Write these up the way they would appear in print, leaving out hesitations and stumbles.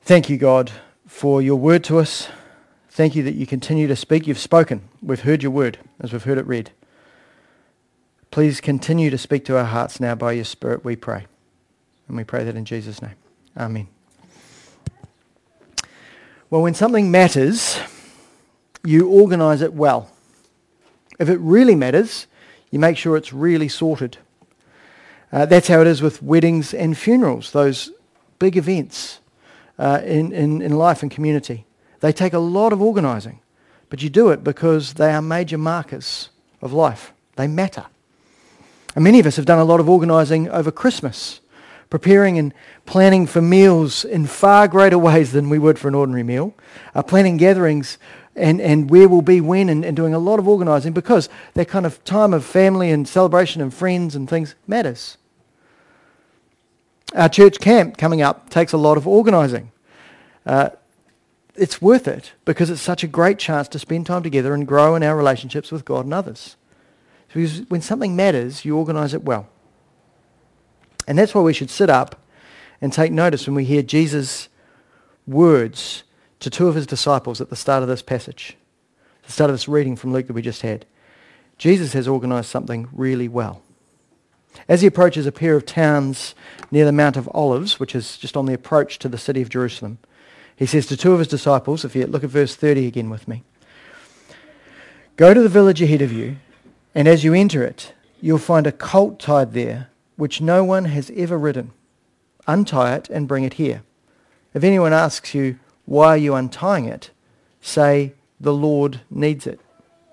Thank you, God, for your word to us. Thank you that you continue to speak. You've spoken. We've heard your word as we've heard it read. Please continue to speak to our hearts now by your Spirit, we pray. And we pray that in Jesus' name. Amen. Well, when something matters, you organise it well. If it really matters, you make sure it's really sorted. That's how it is with weddings and funerals, those big events in life and community. They take a lot of organising, but you do it because they are major markers of life. They matter. And many of us have done a lot of organising over Christmas, preparing and planning for meals in far greater ways than we would for an ordinary meal, planning gatherings and where we'll be when, and doing a lot of organising because that kind of time of family and celebration and friends and things matters. Our church camp coming up takes a lot of organising. It's worth it because it's such a great chance to spend time together and grow in our relationships with God and others. Because when something matters, you organise it well. And that's why we should sit up and take notice when we hear Jesus' words to two of his disciples at the start of this passage, the start of this reading from Luke that we just had. Jesus has organised something really well. As he approaches a pair of towns near the Mount of Olives, which is just on the approach to the city of Jerusalem, he says to two of his disciples, if you look at verse 30 again with me, "Go to the village ahead of you, and as you enter it, you'll find a colt tied there, which no one has ever ridden. Untie it and bring it here. If anyone asks you, 'Why are you untying it?' say, 'The Lord needs it.'"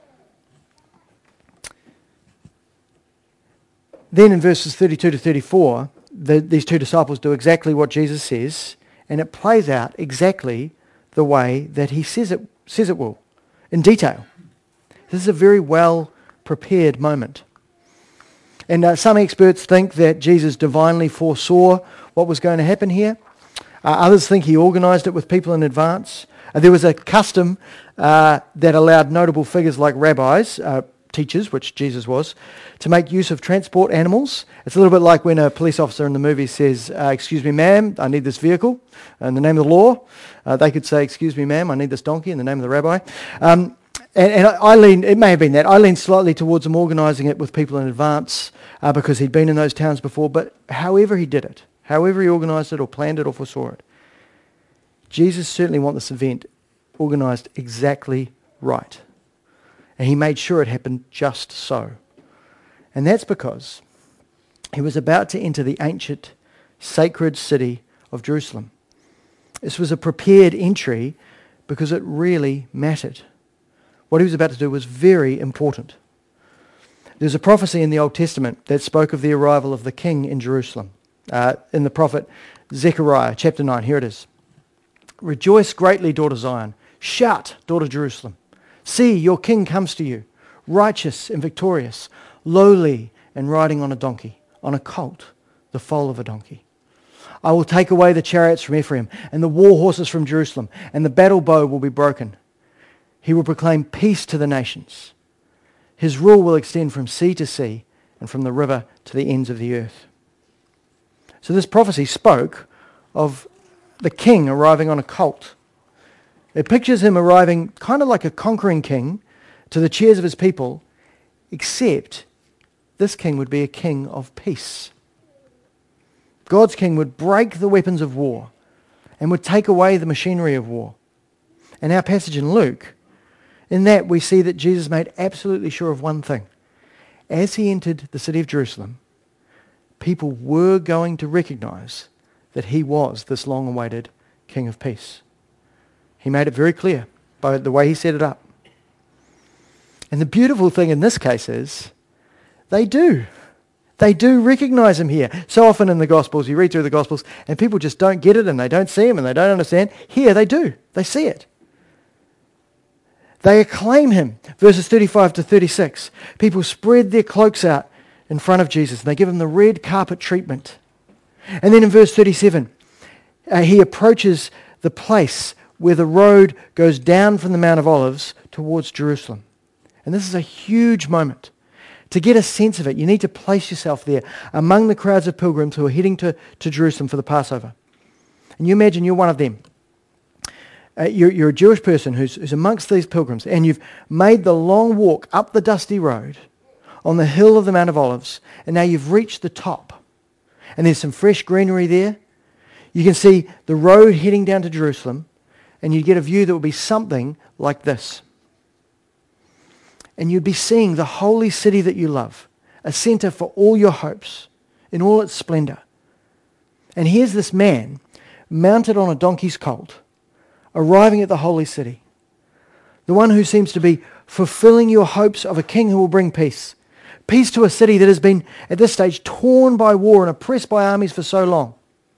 Then in verses 32 to 34, these two disciples do exactly what Jesus says, and it plays out exactly the way that he says it will, in detail. This is a very well-prepared moment. And some experts think that Jesus divinely foresaw what was going to happen here. Others think he organised it with people in advance. There was a custom that allowed notable figures like rabbis, teachers, which Jesus was, to make use of transport animals. It's a little bit like when a police officer in the movie says, "Excuse me, ma'am, I need this vehicle," in the name of the law. They could say, "Excuse me, ma'am, I need this donkey," in the name of the rabbi. And I lean, it may have been that, I lean slightly towards him organising it with people in advance because he'd been in those towns before, but however he did it, however he organised it or planned it or foresaw it, Jesus certainly wanted this event organised exactly right. And he made sure it happened just so. And that's because he was about to enter the ancient, sacred city of Jerusalem. This was a prepared entry because it really mattered. What he was about to do was very important. There's a prophecy in the Old Testament that spoke of the arrival of the king in Jerusalem. In the prophet Zechariah, chapter 9, here it is. "Rejoice greatly, daughter Zion. Shout, daughter Jerusalem. See, your king comes to you, righteous and victorious, lowly and riding on a donkey, on a colt, the foal of a donkey. I will take away the chariots from Ephraim and the war horses from Jerusalem, and the battle bow will be broken. He will proclaim peace to the nations. His rule will extend from sea to sea and from the river to the ends of the earth." So this prophecy spoke of the king arriving on a colt. It pictures him arriving kind of like a conquering king to the cheers of his people, except this king would be a king of peace. God's king would break the weapons of war and would take away the machinery of war. In our passage in Luke, in that we see that Jesus made absolutely sure of one thing. As he entered the city of Jerusalem, people were going to recognize that he was this long-awaited king of peace. He made it very clear by the way he set it up. And the beautiful thing in this case is they do. They do recognize him here. So often in the Gospels, you read through the Gospels, and people just don't get it and they don't see him and they don't understand. Here they do. They see it. They acclaim him. Verses 35 to 36. People spread their cloaks out in front of Jesus and they give him the red carpet treatment. And then in verse 37, he approaches the place where the road goes down from the Mount of Olives towards Jerusalem. And this is a huge moment. To get a sense of it, you need to place yourself there among the crowds of pilgrims who are heading to Jerusalem for the Passover. And you imagine you're one of them. you're a Jewish person who's amongst these pilgrims, and you've made the long walk up the dusty road on the hill of the Mount of Olives, and now you've reached the top, and there's some fresh greenery there. You can see the road heading down to Jerusalem, and you get a view that will be something like this. And you'd be seeing the holy city that you love, a center for all your hopes, in all its splendor. And here's this man, mounted on a donkey's colt, arriving at the holy city. The one who seems to be fulfilling your hopes of a king who will bring peace. Peace to a city that has been, at this stage, torn by war and oppressed by armies for so long.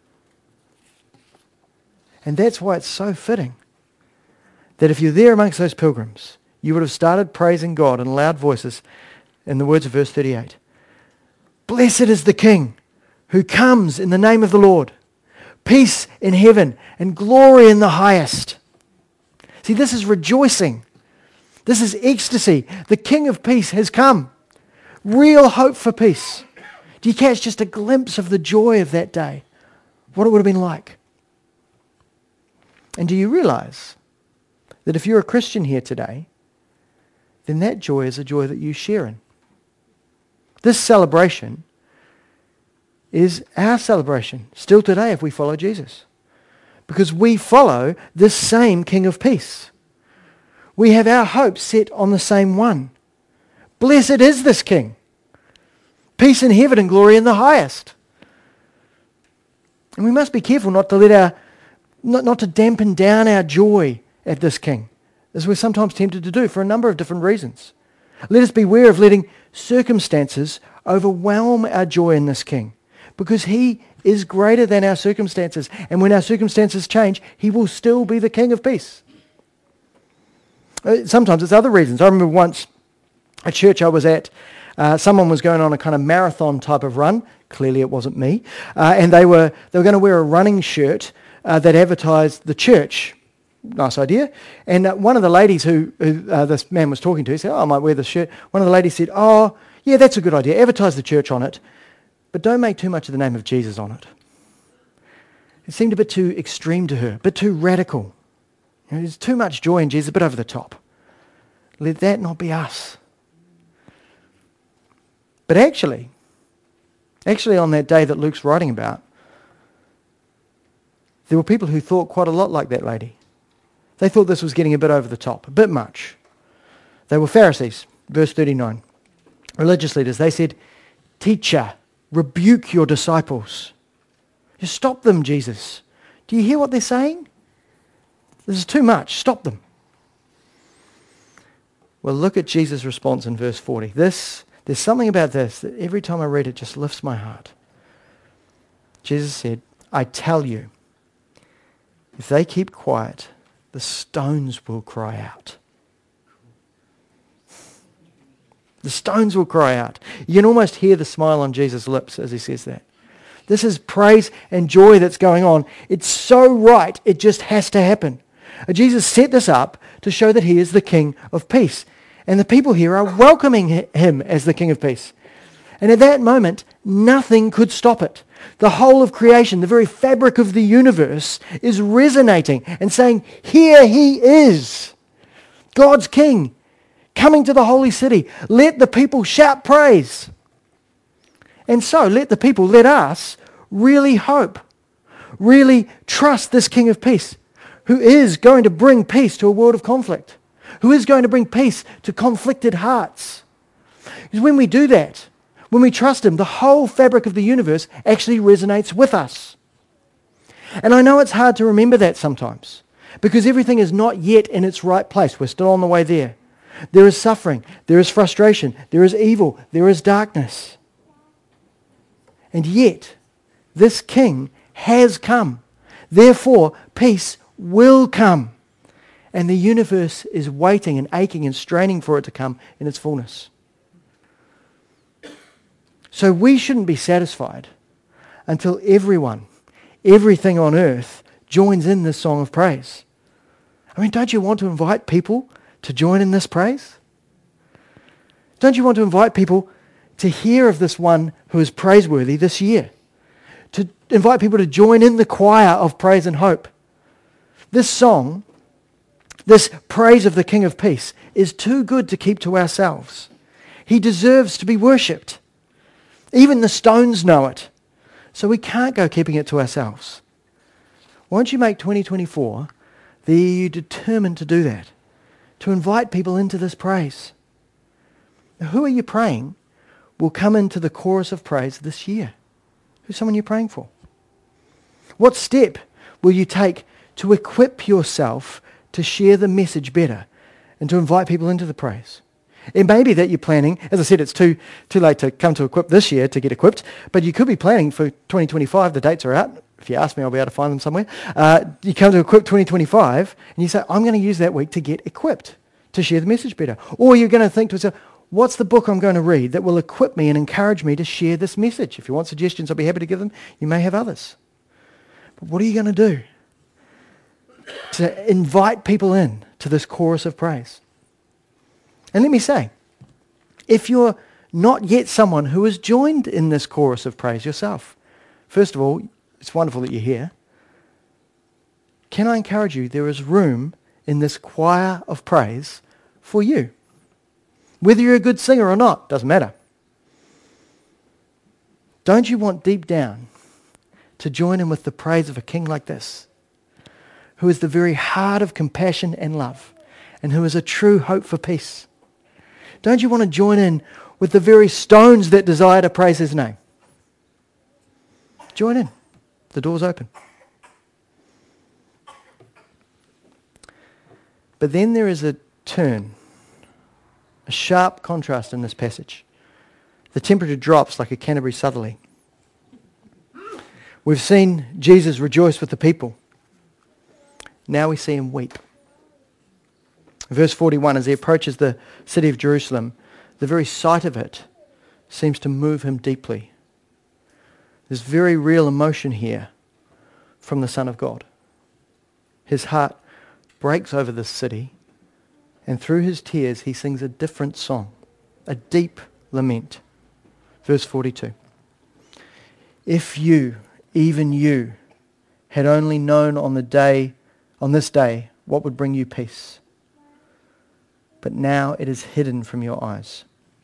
And that's why it's so fitting that if you're there amongst those pilgrims, you would have started praising God in loud voices in the words of verse 38. Blessed is the King who comes in the name of the Lord. Peace in heaven and glory in the highest. See, this is rejoicing. This is ecstasy. The King of peace has come. Real hope for peace. Do you catch just a glimpse of the joy of that day? What it would have been like? And do you realize that if you're a Christian here today, then that joy is a joy that you share in? This celebration is our celebration still today if we follow Jesus. Because we follow this same King of peace. We have our hope set on the same one. Blessed is this King. Peace in heaven and glory in the highest. And we must be careful not to let not to dampen down our joy at this King, as we're sometimes tempted to do for a number of different reasons. Let us beware of letting circumstances overwhelm our joy in this King, because he is greater than our circumstances, and when our circumstances change, he will still be the King of peace. Sometimes it's other reasons. I remember once a church I was at, someone was going on a kind of marathon type of run. Clearly it wasn't me. And they were going to wear a running shirt that advertised the church. Nice idea. And one of the ladies who this man was talking to, he said, I might wear this shirt. One of the ladies said, oh, yeah, that's a good idea. Advertise the church on it, but don't make too much of the name of Jesus on it. It seemed a bit too extreme to her, a bit too radical. There's too much joy in Jesus, a bit over the top. Let that not be us. But actually on that day that Luke's writing about, there were people who thought quite a lot like that lady. They thought this was getting a bit over the top, a bit much. They were Pharisees, verse 39. Religious leaders, they said, Teacher, rebuke your disciples. Just stop them, Jesus. Do you hear what they're saying? This is too much. Stop them. Well, look at Jesus' response in verse 40. There's something about this that every time I read it just lifts my heart. Jesus said, I tell you, if they keep quiet, the stones will cry out. The stones will cry out. You can almost hear the smile on Jesus' lips as he says that. This is praise and joy that's going on. It's so right, it just has to happen. Jesus set this up to show that he is the King of peace. And the people here are welcoming him as the King of peace. And at that moment, nothing could stop it. The whole of creation, the very fabric of the universe, is resonating and saying, here he is, God's King, coming to the holy city. Let the people shout praise. And so let us really hope, really trust this King of peace, who is going to bring peace to a world of conflict, who is going to bring peace to conflicted hearts. Because when we do that, when we trust him, the whole fabric of the universe actually resonates with us. And I know it's hard to remember that sometimes, because everything is not yet in its right place. We're still on the way there. There is suffering, there is frustration, there is evil, there is darkness. And yet, this King has come. Therefore, peace will come. And the universe is waiting and aching and straining for it to come in its fullness. So we shouldn't be satisfied until everything on earth joins in this song of praise. I mean, don't you want to invite people to join in this praise? Don't you want to invite people to hear of this one who is praiseworthy this year? To invite people to join in the choir of praise and hope. This song This praise of the King of Peace is too good to keep to ourselves. He deserves to be worshipped. Even the stones know it. So we can't go keeping it to ourselves. Won't you make 2024 the year you determined to do that? To invite people into this praise. Now, who are you praying will come into the chorus of praise this year? Who's someone you're praying for? What step will you take to equip yourself to share the message better and to invite people into the praise? It may be that you're planning, as I said, it's too late to come to equip this year to get equipped, but you could be planning for 2025. The dates are out. If you ask me, I'll be able to find them somewhere. You come to equip 2025 and you say, I'm going to use that week to get equipped to share the message better. Or you're going to think to yourself, what's the book I'm going to read that will equip me and encourage me to share this message? If you want suggestions, I'll be happy to give them. You may have others. But what are you going to do to invite people in to this chorus of praise? And let me say, if you're not yet someone who has joined in this chorus of praise yourself, first of all, it's wonderful that you're here. Can I encourage you, there is room in this choir of praise for you. Whether you're a good singer or not, doesn't matter. Don't you want deep down to join in with the praise of a king like this, who is the very heart of compassion and love, and who is a true hope for peace? Don't you want to join in with the very stones that desire to praise his name? Join in. The door's open. But then there is a turn, a sharp contrast in this passage. The temperature drops like a Canterbury southerly. We've seen Jesus rejoice with the people. Now we see him weep. Verse 41, as he approaches the city of Jerusalem, the very sight of it seems to move him deeply. There's very real emotion here from the Son of God. His heart breaks over this city, and through his tears he sings a different song, a deep lament. Verse 42. If you, even you, had only known on this day, what would bring you peace. But now it is hidden from your eyes.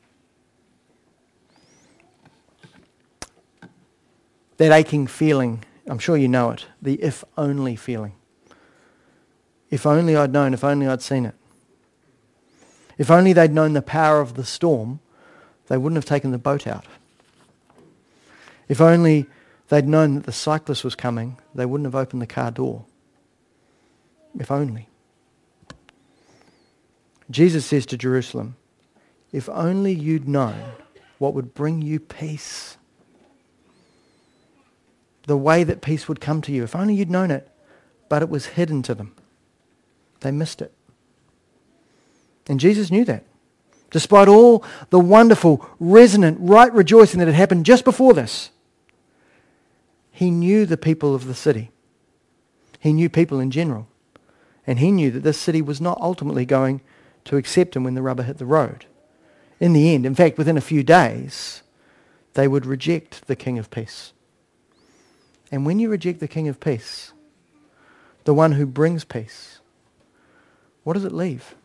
That aching feeling, I'm sure you know it, the if only feeling. If only I'd known, if only I'd seen it. If only they'd known the power of the storm, they wouldn't have taken the boat out. If only they'd known that the cyclist was coming, they wouldn't have opened the car door. If only. Jesus says to Jerusalem, if only you'd known what would bring you peace. The way that peace would come to you. If only you'd known it, but it was hidden to them. They missed it. And Jesus knew that. Despite all the wonderful, resonant, right rejoicing that had happened just before this, he knew the people of the city. He knew people in general. And he knew that this city was not ultimately going to accept him when the rubber hit the road. In the end, in fact, within a few days, they would reject the King of Peace. And when you reject the King of Peace, the one who brings peace, what does it leave?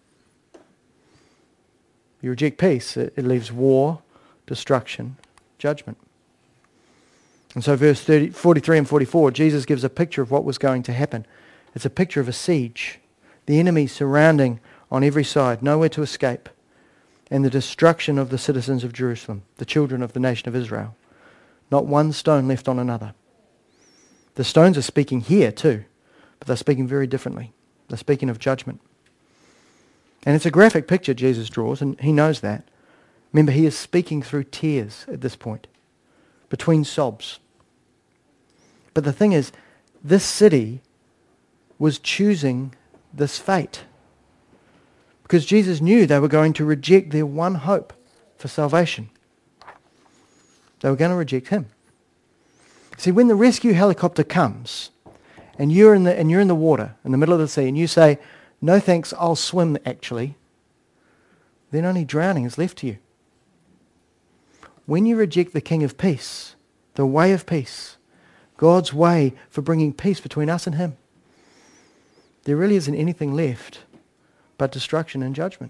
You reject peace, it leaves war, destruction, judgment. And so verse 43 and 44, Jesus gives a picture of what was going to happen. It's a picture of a siege. The enemy surrounding on every side, nowhere to escape. And the destruction of the citizens of Jerusalem, the children of the nation of Israel. Not one stone left on another. The stones are speaking here too, but they're speaking very differently. They're speaking of judgment. And it's a graphic picture Jesus draws, and he knows that. Remember, he is speaking through tears at this point, between sobs. But the thing is, this city was choosing this fate. Because Jesus knew they were going to reject their one hope for salvation. They were going to reject him. See, when the rescue helicopter comes, and you're in the water, in the middle of the sea, and you say, no thanks, I'll swim actually, then only drowning is left to you. When you reject the King of Peace, the way of peace, God's way for bringing peace between us and him, there really isn't anything left but destruction and judgment.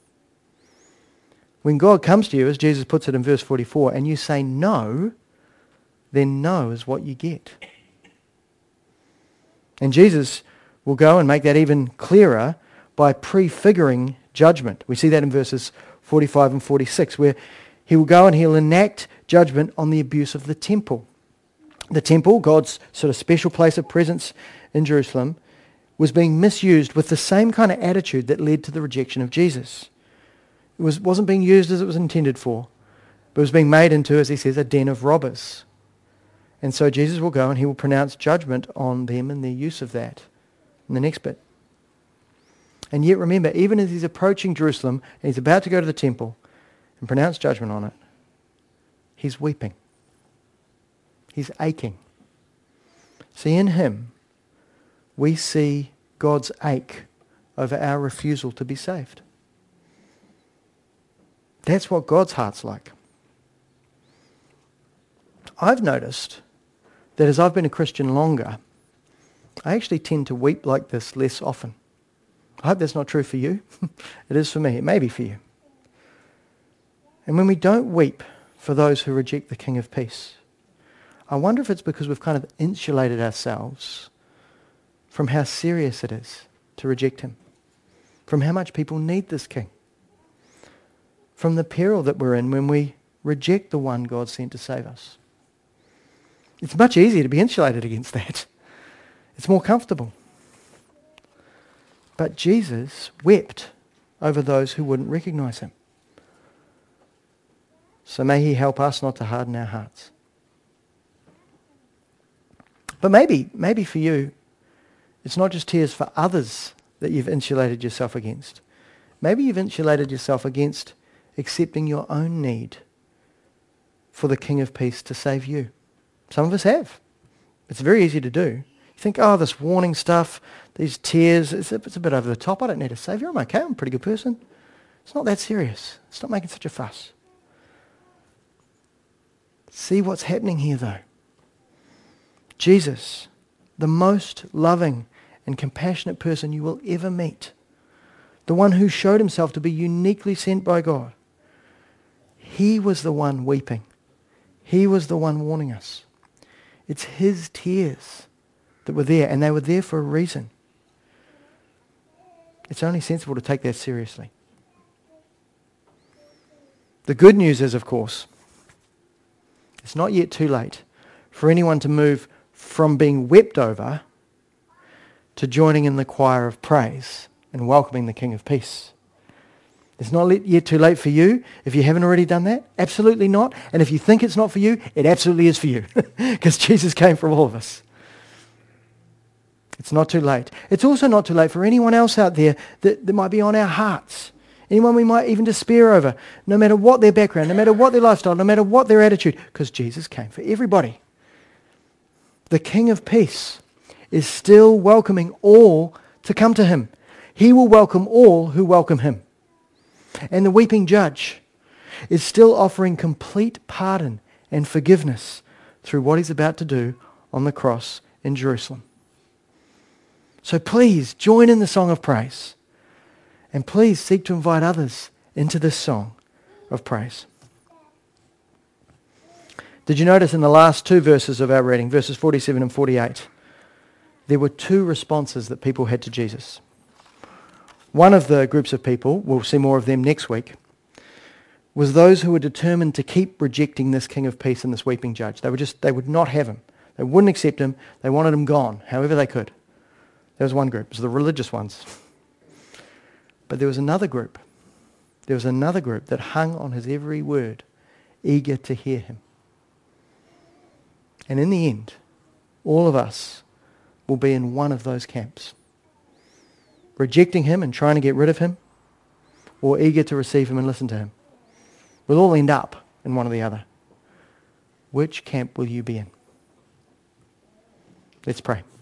When God comes to you, as Jesus puts it in verse 44, and you say no, then no is what you get. And Jesus will go and make that even clearer by prefiguring judgment. We see that in verses 45 and 46, where he will go and he'll enact judgment on the abuse of the temple. The temple, God's sort of special place of presence in Jerusalem, was being misused with the same kind of attitude that led to the rejection of Jesus. It wasn't being used as it was intended for, but it was being made into, as he says, a den of robbers. And so Jesus will go and he will pronounce judgment on them and their use of that in the next bit. And yet remember, even as he's approaching Jerusalem and he's about to go to the temple and pronounce judgment on it, he's weeping. He's aching. See, in him, we see God's ache over our refusal to be saved. That's what God's heart's like. I've noticed that as I've been a Christian longer, I actually tend to weep like this less often. I hope that's not true for you. It is for me. It may be for you. And when we don't weep for those who reject the King of Peace, I wonder if it's because we've kind of insulated ourselves from how serious it is to reject him, from how much people need this King, from the peril that we're in when we reject the one God sent to save us. It's much easier to be insulated against that. It's more comfortable. But Jesus wept over those who wouldn't recognize him. So may he help us not to harden our hearts. But maybe for you, it's not just tears for others that you've insulated yourself against. Maybe you've insulated yourself against accepting your own need for the King of Peace to save you. Some of us have. It's very easy to do. You think, oh, this warning stuff, these tears, it's a bit over the top. I don't need a saviour. I'm okay. I'm a pretty good person. It's not that serious. Stop making such a fuss. See what's happening here, though. Jesus, the most loving and compassionate person you will ever meet, the one who showed himself to be uniquely sent by God, he was the one weeping. He was the one warning us. It's his tears that were there, and they were there for a reason. It's only sensible to take that seriously. The good news is, of course, it's not yet too late for anyone to move from being wept over to joining in the choir of praise and welcoming the King of Peace. It's not yet too late for you if you haven't already done that. Absolutely not. And if you think it's not for you, it absolutely is for you because Jesus came for all of us. It's not too late. It's also not too late for anyone else out there that might be on our hearts. Anyone we might even despair over, no matter what their background, no matter what their lifestyle, no matter what their attitude, because Jesus came for everybody. The King of Peace is still welcoming all to come to him. He will welcome all who welcome him. And the weeping judge is still offering complete pardon and forgiveness through what he's about to do on the cross in Jerusalem. So please join in the song of praise. And please seek to invite others into this song of praise. Did you notice in the last two verses of our reading, verses 47 and 48, there were two responses that people had to Jesus. One of the groups of people, we'll see more of them next week, was those who were determined to keep rejecting this King of Peace and this weeping judge. They would not have him. They wouldn't accept him. They wanted him gone, however they could. There was one group. It was the religious ones. But there was another group. There was another group that hung on his every word, eager to hear him. And in the end, all of us will be in one of those camps. Rejecting him and trying to get rid of him, or eager to receive him and listen to him. We'll all end up in one or the other. Which camp will you be in? Let's pray.